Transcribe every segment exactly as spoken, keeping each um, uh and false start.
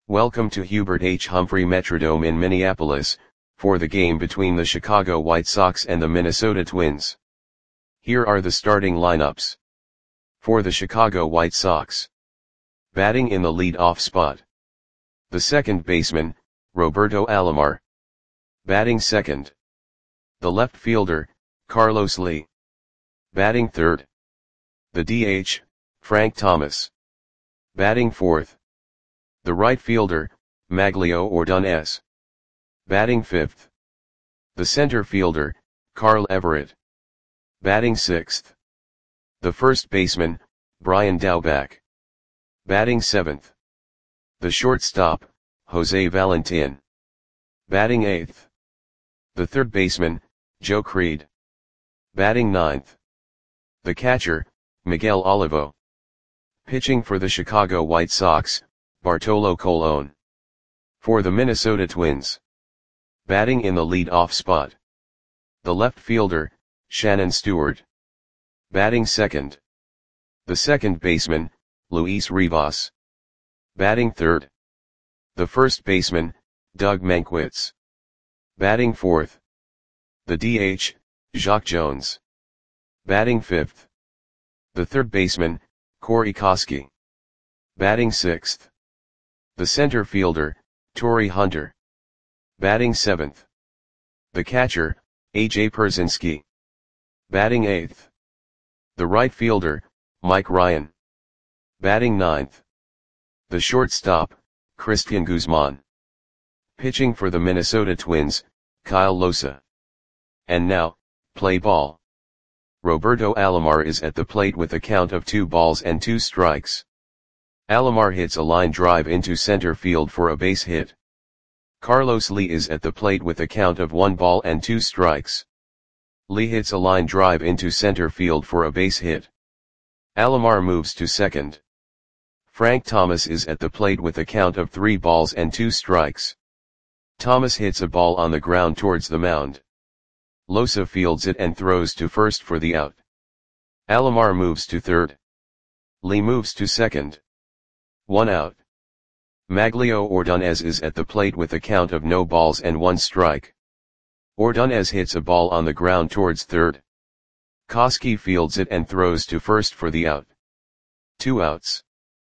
Welcome to Hubert H. Humphrey Metrodome in Minneapolis, for the game between the Chicago White Sox and the Minnesota Twins. Here are the starting lineups. For the Chicago White Sox. Batting in the lead-off spot. The second baseman, Roberto Alomar. Batting second. The left fielder, Carlos Lee. Batting third. The D H, Frank Thomas. Batting fourth. The right fielder, Magglio Ordonez. Batting fifth. The center fielder, Carl Everett. Batting sixth. The first baseman, Brian Daubach. Batting seventh. The shortstop, Jose Valentin. Batting eighth. The third baseman, Joe Creed. Batting ninth. The catcher, Miguel Olivo. Pitching for the Chicago White Sox, Bartolo Colon. For the Minnesota Twins. Batting in the lead-off spot. The left fielder, Shannon Stewart. Batting second. The second baseman, Luis Rivas. Batting third. The first baseman, Doug Mankiewicz. Batting fourth. The D H, Jacque Jones. Batting fifth. The third baseman, Corey Koskie. Batting sixth. The center fielder, Torii Hunter. Batting seventh. The catcher, A J Pierzynski. Batting eighth. The right fielder, Mike Ryan. Batting ninth. The shortstop, Cristian Guzman. Pitching for the Minnesota Twins, Kyle Lohse. And now, play ball. Roberto Alomar is at the plate with a count of two balls and two strikes. Alomar hits a line drive into center field for a base hit. Carlos Lee is at the plate with a count of one ball and two strikes. Lee hits a line drive into center field for a base hit. Alomar moves to second. Frank Thomas is at the plate with a count of three balls and two strikes. Thomas hits a ball on the ground towards the mound. Lohse fields it and throws to first for the out. Alomar moves to third. Lee moves to second. One out. Magglio Ordonez is at the plate with a count of no balls and one strike. Ordonez hits a ball on the ground towards third. Koskie fields it and throws to first for the out. Two outs.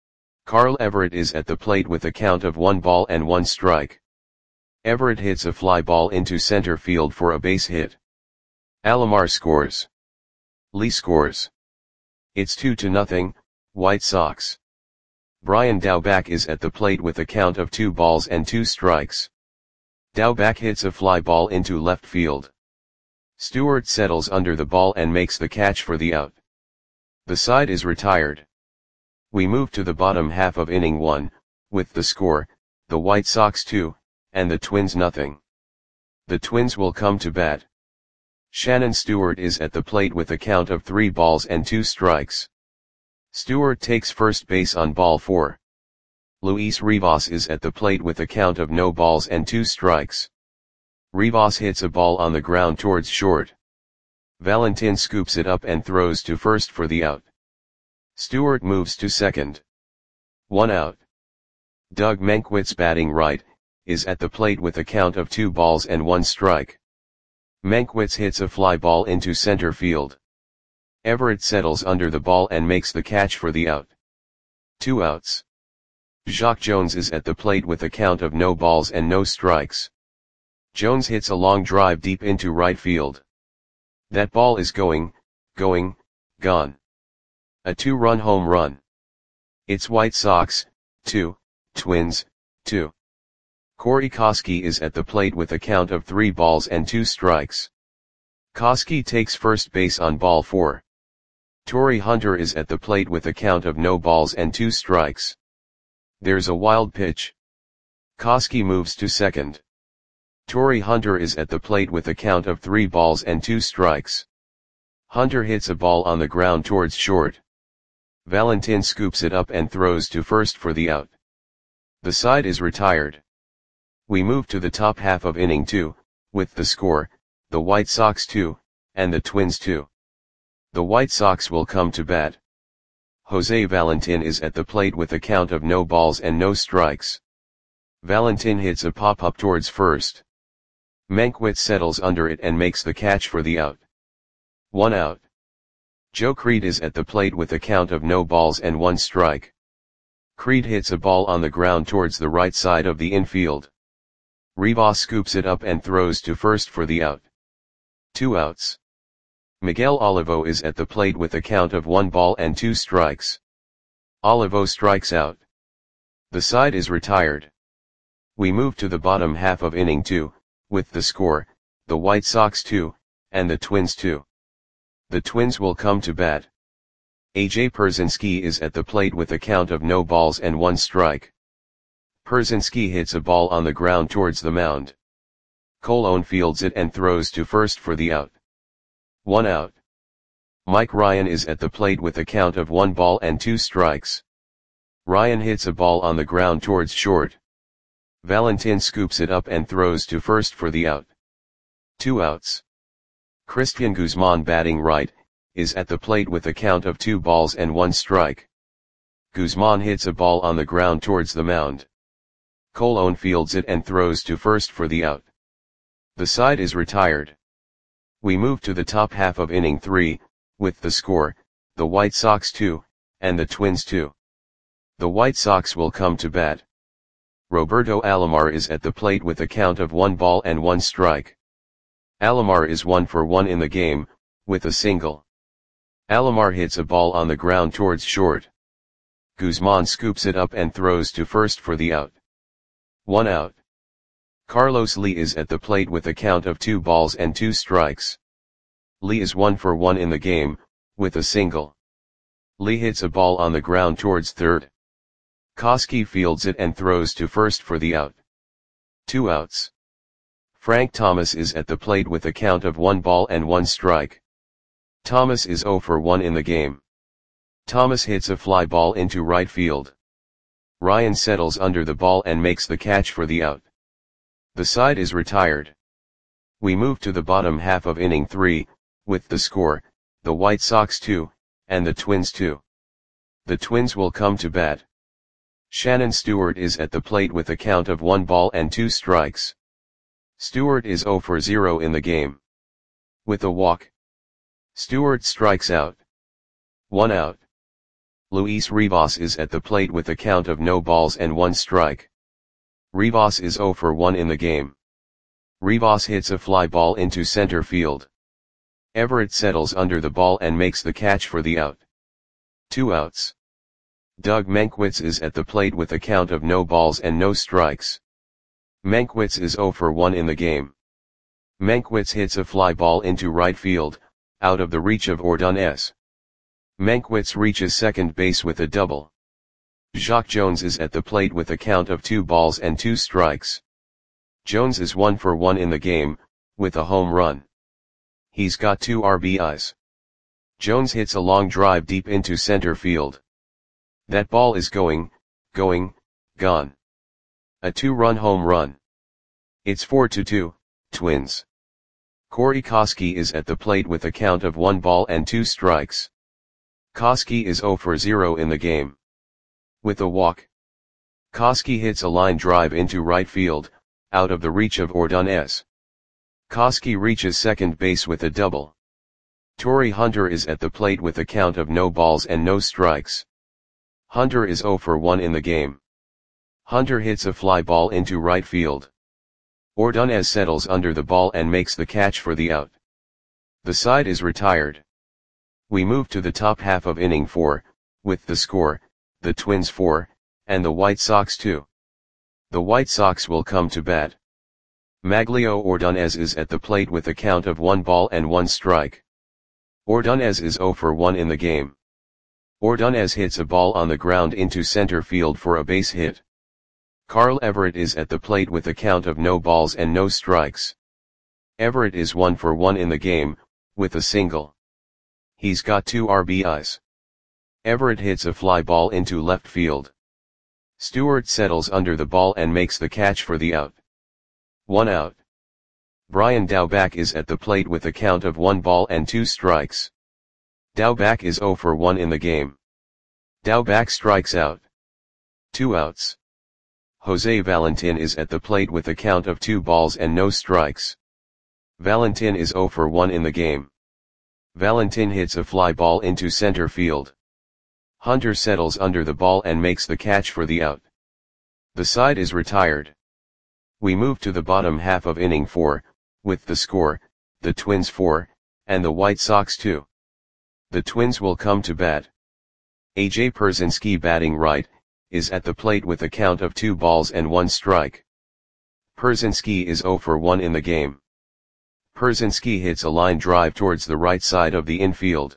Carl Everett is at the plate with a count of one ball and one strike. Everett hits a fly ball into center field for a base hit. Alomar scores. Lee scores. It's two to nothing, White Sox. Brian Daubach is at the plate with a count of two balls and two strikes. Daubach hits a fly ball into left field. Stewart settles under the ball and makes the catch for the out. The side is retired. We move to the bottom half of inning one, with the score, the White Sox two, and the Twins nothing. The Twins will come to bat. Shannon Stewart is at the plate with a count of three balls and two strikes. Stewart takes first base on ball four. Luis Rivas is at the plate with a count of no balls and two strikes. Rivas hits a ball on the ground towards short. Valentin scoops it up and throws to first for the out. Stewart moves to second. One out. Doug Mankiewicz, batting right, is at the plate with a count of two balls and one strike. Mankiewicz hits a fly ball into center field. Everett settles under the ball and makes the catch for the out. Two outs. Jacque Jones is at the plate with a count of no balls and no strikes. Jones hits a long drive deep into right field. That ball is going, going, gone. A two-run home run. It's White Sox, two, Twins, two. Corey Koskie is at the plate with a count of three balls and two strikes. Koskie takes first base on ball four. Torii Hunter is at the plate with a count of no balls and two strikes. There's a wild pitch. Koskie moves to second. Torii Hunter is at the plate with a count of three balls and two strikes. Hunter hits a ball on the ground towards short. Valentin scoops it up and throws to first for the out. The side is retired. We move to the top half of inning two, with the score, the White Sox two, and the Twins two. The White Sox will come to bat. Jose Valentin is at the plate with a count of no balls and no strikes. Valentin hits a pop-up towards first. Mankiewicz settles under it and makes the catch for the out. One out. Joe Creed is at the plate with a count of no balls and one strike. Creed hits a ball on the ground towards the right side of the infield. Rivas scoops it up and throws to first for the out. Two outs. Miguel Olivo is at the plate with a count of one ball and two strikes. Olivo strikes out. The side is retired. We move to the bottom half of inning two, with the score, the White Sox two, and the Twins two. The Twins will come to bat. A J Pierzynski is at the plate with a count of no balls and one strike. Pierzynski hits a ball on the ground towards the mound. Colon fields it and throws to first for the out. One out. Mike Ryan is at the plate with a count of one ball and two strikes. Ryan hits a ball on the ground towards short. Valentin scoops it up and throws to first for the out. Two outs. Christian Guzman, batting right, is at the plate with a count of two balls and one strike. Guzman hits a ball on the ground towards the mound. Colon fields it and throws to first for the out. The side is retired. We move to the top half of inning three, with the score, the White Sox two, and the Twins two. The White Sox will come to bat. Roberto Alomar is at the plate with a count of one ball and one strike. Alomar is one for one in the game, with a single. Alomar hits a ball on the ground towards short. Guzman scoops it up and throws to first for the out. One out. Carlos Lee is at the plate with a count of two balls and two strikes. Lee is one for one in the game, with a single. Lee hits a ball on the ground towards third. Koski fields it and throws to first for the out. Two outs. Frank Thomas is at the plate with a count of one ball and one strike. Thomas is zero for one in the game. Thomas hits a fly ball into right field. Ryan settles under the ball and makes the catch for the out. The side is retired. We move to the bottom half of inning three, with the score, the White Sox two, and the Twins two. The Twins will come to bat. Shannon Stewart is at the plate with a count of one ball and two strikes. Stewart is zero for zero in the game. With a walk. Stewart strikes out. One out. Luis Rivas is at the plate with a count of no balls and one strike. Rivas is zero for one in the game. Rivas hits a fly ball into center field. Everett settles under the ball and makes the catch for the out. Two outs. Doug Mankiewicz is at the plate with a count of no balls and no strikes. Mankiewicz is zero for one in the game. Mankiewicz hits a fly ball into right field, out of the reach of Ordonez. Mankiewicz reaches second base with a double. Jacque Jones is at the plate with a count of two balls and two strikes. Jones is one for one in the game, with a home run. He's got two R B Is. Jones hits a long drive deep into center field. That ball is going, going, gone. A two-run home run. It's four to two, Twins. Corey Koski is at the plate with a count of one ball and two strikes. Koski is zero for zero in the game. With a walk. Koski hits a line drive into right field, out of the reach of Ordonez. Koski reaches second base with a double. Torrey Hunter is at the plate with a count of no balls and no strikes. Hunter is zero for one in the game. Hunter hits a fly ball into right field. Ordonez settles under the ball and makes the catch for the out. The side is retired. We move to the top half of inning four, with the score, the Twins four, and the White Sox two. The White Sox will come to bat. Maglio Ordonez is at the plate with a count of one ball and one strike. Ordonez is zero for one in the game. Ordonez hits a ball on the ground into center field for a base hit. Carl Everett is at the plate with a count of no balls and no strikes. Everett is one for one in the game, with a single. He's got two R B Is. Everett hits a fly ball into left field. Stewart settles under the ball and makes the catch for the out. One out. Brian Daubach is at the plate with a count of one ball and two strikes. Daubach is zero for one in the game. Daubach strikes out. Two outs. Jose Valentin is at the plate with a count of two balls and no strikes. Valentin is zero for one in the game. Valentin hits a fly ball into center field. Hunter settles under the ball and makes the catch for the out. The side is retired. We move to the bottom half of inning four, with the score, the Twins four, and the White Sox two. The Twins will come to bat. A J Pierzynski, batting right, is at the plate with a count of two balls and one strike. Pierzynski is zero for one in the game. Pierzynski hits a line drive towards the right side of the infield.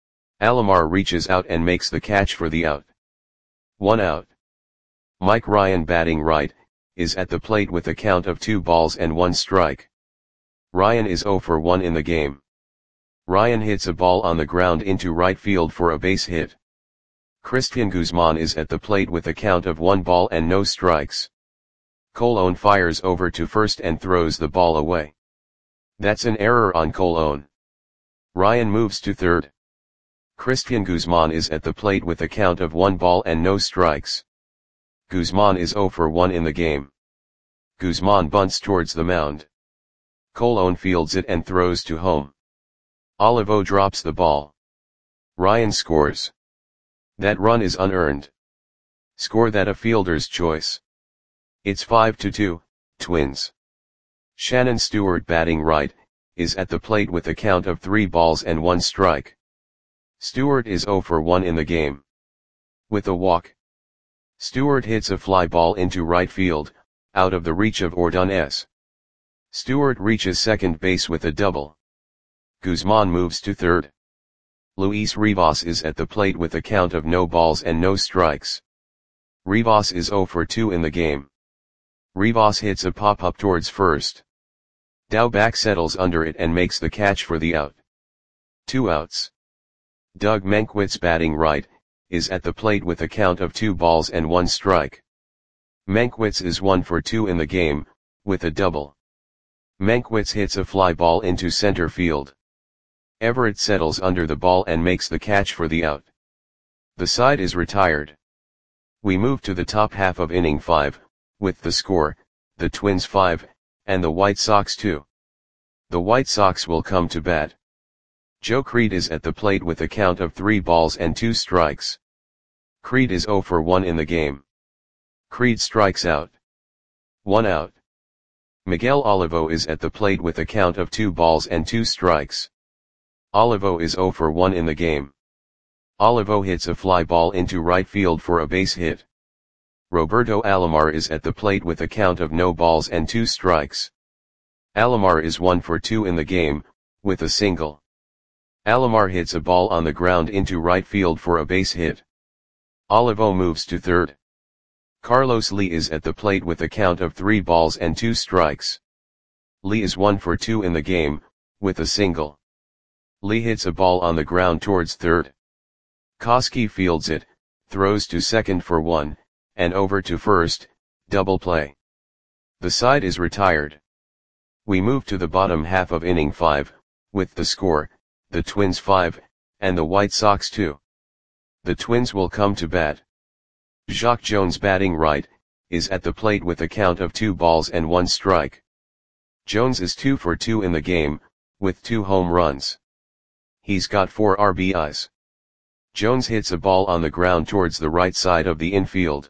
Alomar reaches out and makes the catch for the out. One out. Mike Ryan, batting right, is at the plate with a count of two balls and one strike. Ryan is zero for one in the game. Ryan hits a ball on the ground into right field for a base hit. Christian Guzman is at the plate with a count of one ball and no strikes. Colon fires over to first and throws the ball away. That's an error on Colon. Ryan moves to third. Christian Guzman is at the plate with a count of one ball and no strikes. Guzman is zero for one in the game. Guzman bunts towards the mound. Colon fields it and throws to home. Olivo drops the ball. Ryan scores. That run is unearned. Score that a fielder's choice. It's five to two, Twins. Shannon Stewart, batting right, is at the plate with a count of three balls and one strike. Stewart is zero for one in the game. With a walk, Stewart hits a fly ball into right field, out of the reach of Ordonez. Stewart reaches second base with a double. Guzman moves to third. Luis Rivas is at the plate with a count of no balls and no strikes. Rivas is zero for two in the game. Rivas hits a pop-up towards first. Daubach settles under it and makes the catch for the out. Two outs. Doug Mankiewicz, batting right, is at the plate with a count of two balls and one strike. Mankiewicz is one for two in the game, with a double. Mankiewicz hits a fly ball into center field. Everett settles under the ball and makes the catch for the out. The side is retired. We move to the top half of inning five, with the score, the Twins five, and the White Sox two. The White Sox will come to bat. Joe Creed is at the plate with a count of three balls and two strikes. Creed is zero for one in the game. Creed strikes out. One out. Miguel Olivo is at the plate with a count of two balls and two strikes. Olivo is zero for one in the game. Olivo hits a fly ball into right field for a base hit. Roberto Alomar is at the plate with a count of no balls and two strikes. Alomar is one for two in the game, with a single. Alomar hits a ball on the ground into right field for a base hit. Olivo moves to third. Carlos Lee is at the plate with a count of three balls and two strikes. Lee is one for two in the game, with a single. Lee hits a ball on the ground towards third. Koski fields it, throws to second for one, and over to first, double play. The side is retired. We move to the bottom half of inning five, with the score, the Twins five, and the White Sox two. The Twins will come to bat. Jacque Jones, batting right, is at the plate with a count of two balls and one strike. Jones is two for two in the game, with two home runs. He's got four R B Is. Jones hits a ball on the ground towards the right side of the infield.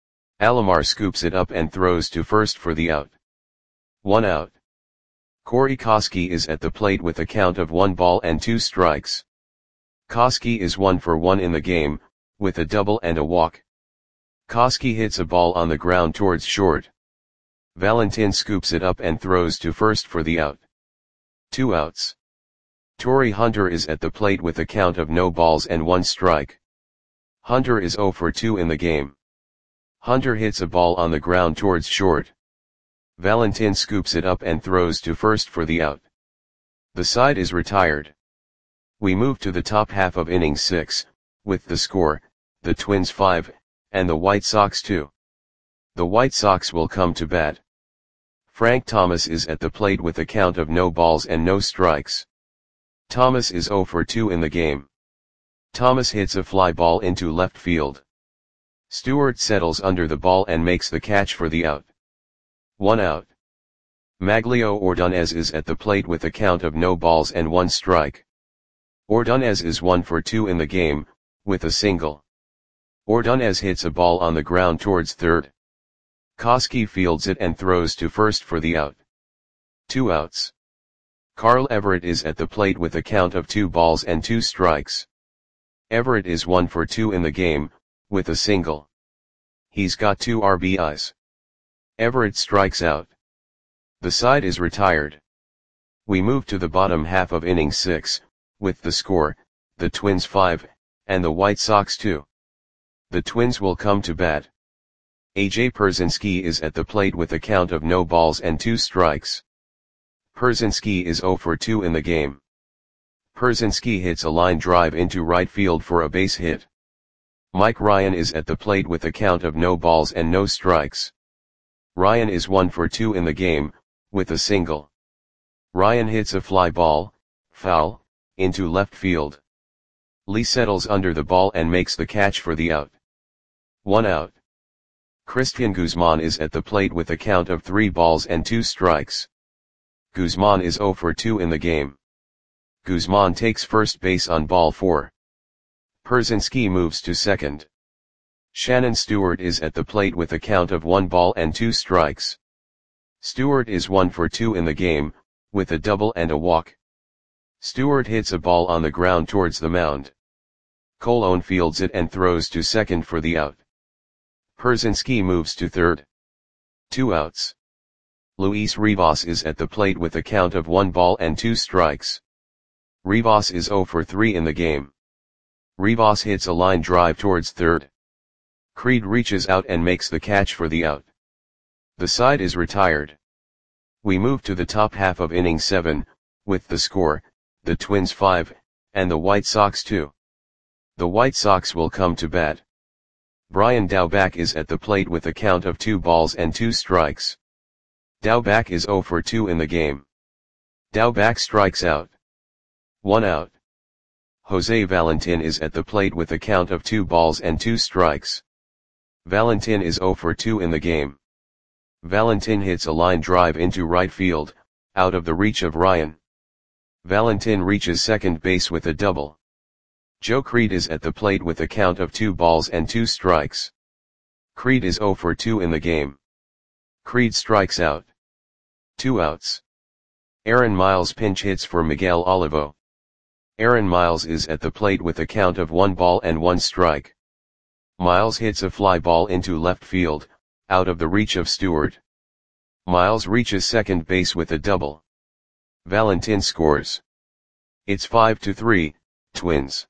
Alomar scoops it up and throws to first for the out. One out. Corey Koski is at the plate with a count of one ball and two strikes. Koski is one for one in the game, with a double and a walk. Koski hits a ball on the ground towards short. Valentin scoops it up and throws to first for the out. Two outs. Torii Hunter is at the plate with a count of no balls and one strike. Hunter is zero for two in the game. Hunter hits a ball on the ground towards short. Valentin scoops it up and throws to first for the out. The side is retired. We move to the top half of inning six, with the score, the Twins five, and the White Sox two. The White Sox will come to bat. Frank Thomas is at the plate with a count of no balls and no strikes. Thomas is zero for two in the game. Thomas hits a fly ball into left field. Stewart settles under the ball and makes the catch for the out. One out. Maglio Ordonez is at the plate with a count of no balls and one strike. Ordonez is one for two in the game, with a single. Ordonez hits a ball on the ground towards third. Koski fields it and throws to first for the out. Two outs. Carl Everett is at the plate with a count of two balls and two strikes. Everett is one for two in the game, with a single. He's got two R B Is. Everett strikes out. The side is retired. We move to the bottom half of inning six, with the score, the Twins five, and the White Sox two. The Twins will come to bat. A J Pierzynski is at the plate with a count of no balls and two strikes. Pierzynski is zero for two in the game. Pierzynski hits a line drive into right field for a base hit. Mike Ryan is at the plate with a count of no balls and no strikes. Ryan is one for two in the game, with a single. Ryan hits a fly ball, foul, into left field. Lee settles under the ball and makes the catch for the out. One out. Christian Guzman is at the plate with a count of three balls and two strikes. Guzman is zero for two in the game. Guzman takes first base on ball four. Pierzynski moves to second. Shannon Stewart is at the plate with a count of one ball and two strikes. Stewart is one for two in the game, with a double and a walk. Stewart hits a ball on the ground towards the mound. Colon fields it and throws to second for the out. Pierzynski moves to third. Two outs. Luis Rivas is at the plate with a count of one ball and two strikes. Rivas is zero for three in the game. Rivas hits a line drive towards third. Creed reaches out and makes the catch for the out. The side is retired. We move to the top half of inning seven, with the score, the Twins five, and the White Sox two. The White Sox will come to bat. Brian Daubach is at the plate with a count of two balls and two strikes. Daubach is zero for two in the game. Daubach strikes out. One out. Jose Valentin is at the plate with a count of two balls and two strikes. Valentin is zero for two in the game. Valentin hits a line drive into right field, out of the reach of Ryan. Valentin reaches second base with a double. Joe Creed is at the plate with a count of two balls and two strikes. Creed is zero for two in the game. Creed strikes out. Two outs. Aaron Miles pinch hits for Miguel Olivo. Aaron Miles is at the plate with a count of one ball and one strike. Miles hits a fly ball into left field, out of the reach of Stewart. Miles reaches second base with a double. Valentin scores. It's five to three, Twins.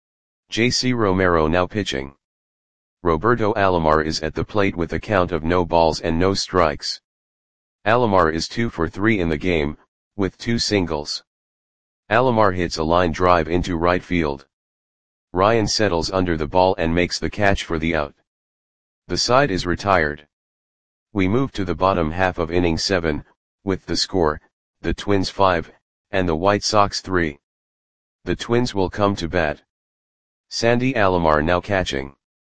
J C Romero now pitching. Roberto Alomar is at the plate with a count of no balls and no strikes. Alomar is two for three in the game, with two singles. Alomar hits a line drive into right field. Ryan settles under the ball and makes the catch for the out. The side is retired. We move to the bottom half of inning seven, with the score, the Twins five, and the White Sox three. The Twins will come to bat. Sandy Alomar now catching.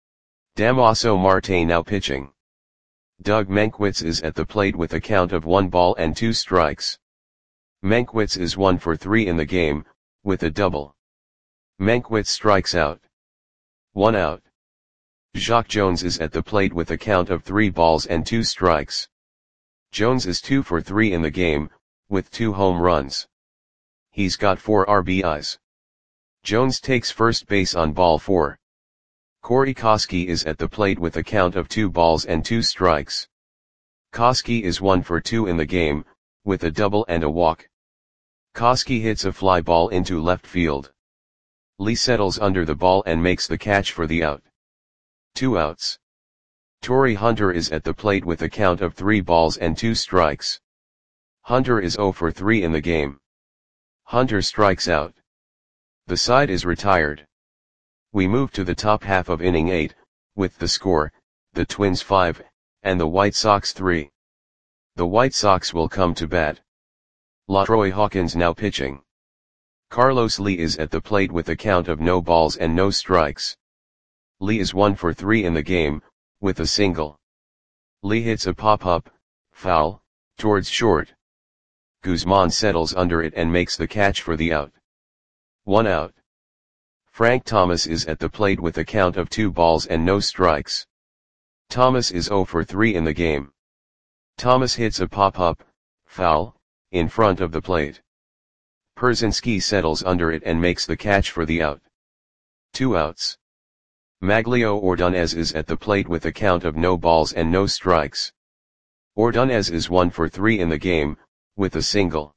Damaso Marte now pitching. Doug Mankiewicz is at the plate with a count of one ball and two strikes. Mankiewicz is one for three in the game, with a double. Mankiewicz strikes out. One out. Jacque Jones is at the plate with a count of three balls and two strikes. Jones is two for three in the game, with two home runs. He's got four R B Is. Jones takes first base on ball four. Corey Koski is at the plate with a count of two balls and two strikes. Koski is one for two in the game, with a double and a walk. Koski hits a fly ball into left field. Lee settles under the ball and makes the catch for the out. Two outs. Torrey Hunter is at the plate with a count of three balls and two strikes. Hunter is zero for three in the game. Hunter strikes out. The side is retired. We move to the top half of inning eight, with the score, the Twins five, and the White Sox three. The White Sox will come to bat. LaTroy Hawkins now pitching. Carlos Lee is at the plate with a count of no balls and no strikes. Lee is one for three in the game, with a single. Lee hits a pop-up, foul, towards short. Guzman settles under it and makes the catch for the out. One out. Frank Thomas is at the plate with a count of two balls and no strikes. Thomas is zero for three in the game. Thomas hits a pop-up, foul, in front of the plate. Pierzynski settles under it and makes the catch for the out. Two outs. Maglio Ordonez is at the plate with a count of no balls and no strikes. Ordonez is one for three in the game, with a single.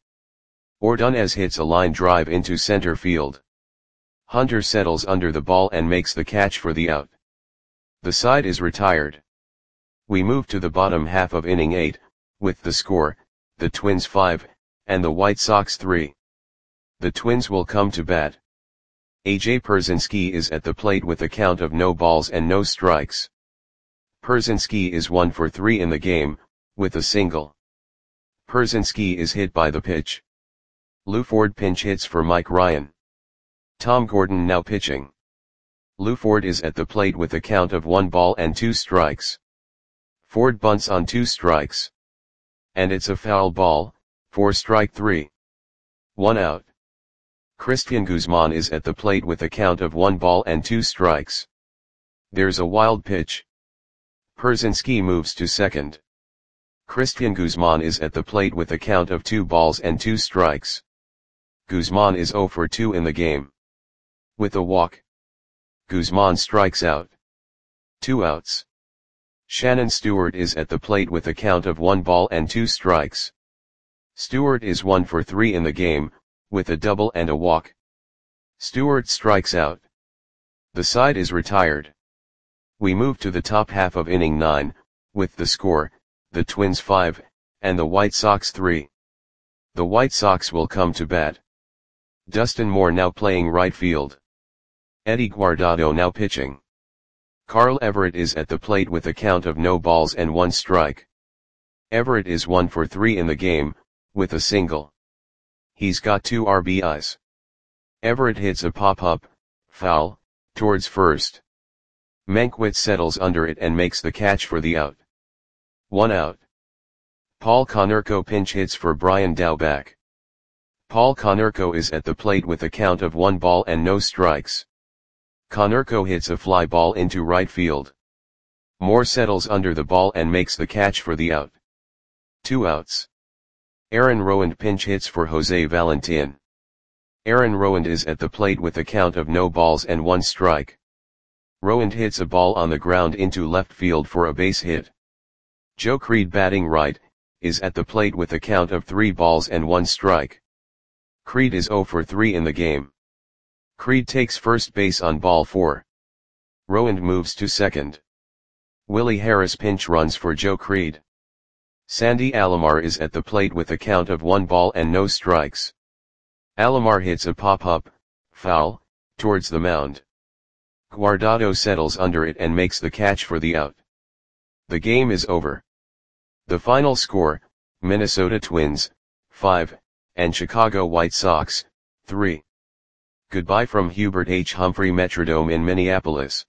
Ordonez hits a line drive into center field. Hunter settles under the ball and makes the catch for the out. The side is retired. We move to the bottom half of inning eight, with the score, the Twins five, and the White Sox three. The Twins will come to bat. A J Pierzynski is at the plate with a count of no balls and no strikes. Pierzynski is one for three in the game, with a single. Pierzynski is hit by the pitch. Lou Ford pinch hits for Mike Ryan. Tom Gordon now pitching. Lou Ford is at the plate with a count of one ball and two strikes. Ford bunts on two strikes. And it's a foul ball, for strike three. One out. Christian Guzman is at the plate with a count of one ball and two strikes. There's a wild pitch. Pierzynski moves to second. Christian Guzman is at the plate with a count of two balls and two strikes. Guzman is zero for two in the game. With a walk. Guzman strikes out. Two outs. Shannon Stewart is at the plate with a count of one ball and two strikes. Stewart is one for three in the game, with a double and a walk. Stewart strikes out. The side is retired. We move to the top half of inning nine, with the score, the Twins five, and the White Sox three. The White Sox will come to bat. Dustin Moore now playing right field. Eddie Guardado now pitching. Carl Everett is at the plate with a count of no balls and one strike. Everett is one for three in the game, with a single. He's got two R B Is. Everett hits a pop-up, foul, towards first. Mankiewicz settles under it and makes the catch for the out. One out. Paul Konerko pinch hits for Brian Daubach. Paul Konerko is at the plate with a count of one ball and no strikes. Konerko hits a fly ball into right field. Moore settles under the ball and makes the catch for the out. Two outs. Aaron Rowand pinch hits for Jose Valentin. Aaron Rowand is at the plate with a count of no balls and one strike. Rowand hits a ball on the ground into left field for a base hit. Joe Creed batting right, is at the plate with a count of three balls and one strike. Creed is zero for three in the game. Creed takes first base on ball four. Rowand moves to second. Willie Harris pinch runs for Joe Creed. Sandy Alomar is at the plate with a count of one ball and no strikes. Alomar hits a pop-up, foul, towards the mound. Guardado settles under it and makes the catch for the out. The game is over. The final score, Minnesota Twins, five, and Chicago White Sox, three. Goodbye from Hubert H. Humphrey Metrodome in Minneapolis.